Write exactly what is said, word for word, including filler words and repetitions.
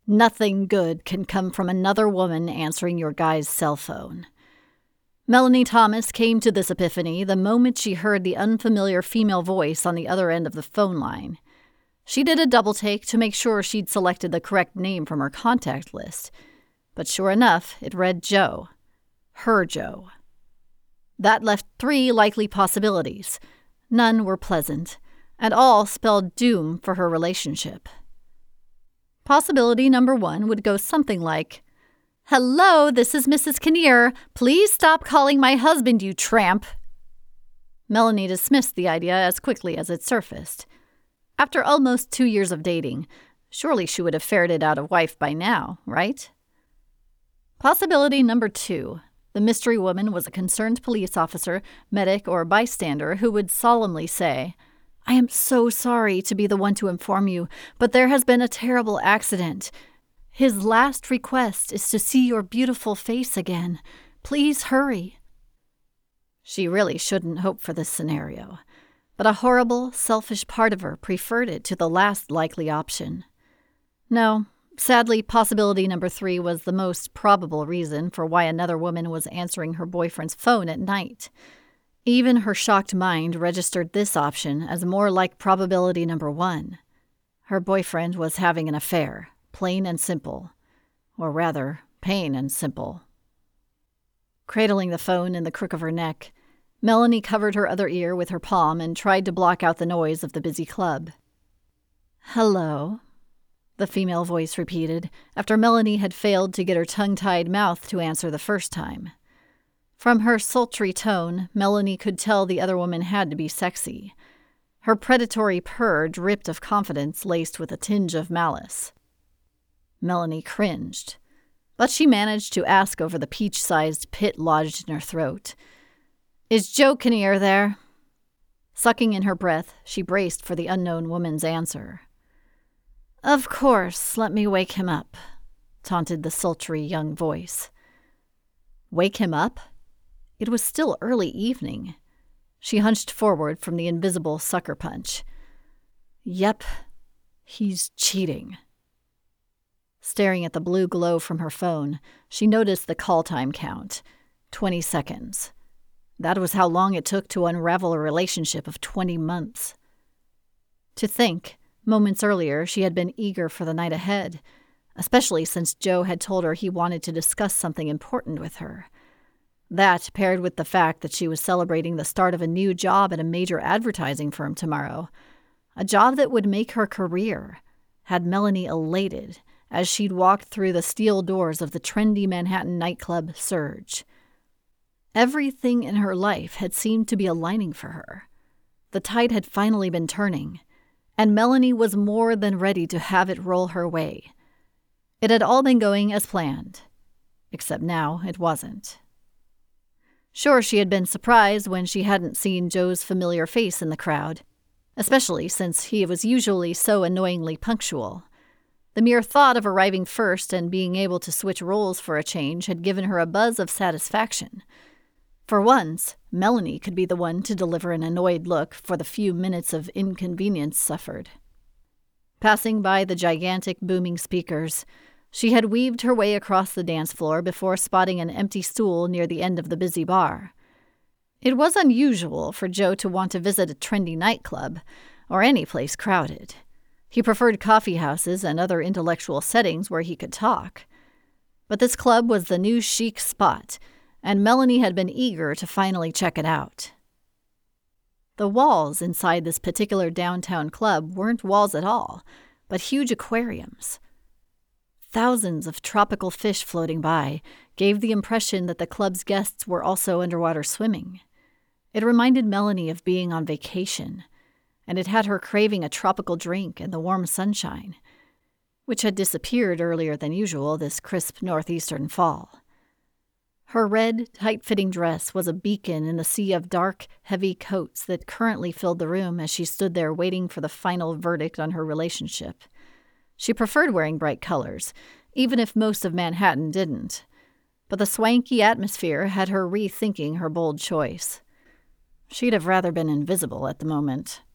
Nothing good can come from another woman answering your guy's cell phone. Melanie Thomas came to this epiphany the moment she heard the unfamiliar female voice on the other end of the phone line. She did a double take to make sure she'd selected the correct name from her contact list, but sure enough, it read Joe. Her Joe. That left three likely possibilities. None were pleasant, and all spelled doom for her relationship. Possibility number one would go something like, "Hello, this is Missus Kinnear. Please stop calling my husband, you tramp." Melanie dismissed the idea as quickly as it surfaced. After almost two years of dating, surely she would have ferreted out a wife by now, right? Possibility number two. The mystery woman was a concerned police officer, medic, or bystander who would solemnly say, "I am so sorry to be the one to inform you, but there has been a terrible accident. His last request is to see your beautiful face again. Please hurry." She really shouldn't hope for this scenario, but a horrible, selfish part of her preferred it to the last likely option. No, sadly, possibility number three was the most probable reason for why another woman was answering her boyfriend's phone at night. Even her shocked mind registered this option as more like probability number one. Her boyfriend was having an affair, plain and simple. Or rather, pain and simple. Cradling the phone in the crook of her neck, Melanie covered her other ear with her palm and tried to block out the noise of the busy club. "Hello," the female voice repeated, after Melanie had failed to get her tongue-tied mouth to answer the first time. From her sultry tone, Melanie could tell the other woman had to be sexy. Her predatory purr dripped of confidence laced with a tinge of malice. Melanie cringed, but she managed to ask over the peach-sized pit lodged in her throat, "Is Joe Kinnear there?" Sucking in her breath, she braced for the unknown woman's answer. "Of course, let me wake him up," taunted the sultry young voice. Wake him up? It was still early evening. She hunched forward from the invisible sucker punch. "Yep, he's cheating." Staring at the blue glow from her phone, she noticed the call time count. Twenty seconds. That was how long it took to unravel a relationship of twenty months. To think, moments earlier she had been eager for the night ahead, especially since Joe had told her he wanted to discuss something important with her. That, paired with the fact that she was celebrating the start of a new job at a major advertising firm tomorrow, a job that would make her career, had Melanie elated as she'd walked through the steel doors of the trendy Manhattan nightclub Surge. Everything in her life had seemed to be aligning for her. The tide had finally been turning, and Melanie was more than ready to have it roll her way. It had all been going as planned, except now it wasn't. Sure, she had been surprised when she hadn't seen Joe's familiar face in the crowd, especially since he was usually so annoyingly punctual. The mere thought of arriving first and being able to switch roles for a change had given her a buzz of satisfaction. For once, Melanie could be the one to deliver an annoyed look for the few minutes of inconvenience suffered. Passing by the gigantic booming speakers, she had weaved her way across the dance floor before spotting an empty stool near the end of the busy bar. It was unusual for Joe to want to visit a trendy nightclub, or any place crowded. He preferred coffee houses and other intellectual settings where he could talk. But this club was the new chic spot, and Melanie had been eager to finally check it out. The walls inside this particular downtown club weren't walls at all, but huge aquariums. Thousands of tropical fish floating by gave the impression that the club's guests were also underwater swimming. It reminded Melanie of being on vacation, and it had her craving a tropical drink in the warm sunshine, which had disappeared earlier than usual this crisp northeastern fall. Her red, tight-fitting dress was a beacon in the sea of dark, heavy coats that currently filled the room as she stood there waiting for the final verdict on her relationship. She preferred wearing bright colors, even if most of Manhattan didn't. But the swanky atmosphere had her rethinking her bold choice. She'd have rather been invisible at the moment.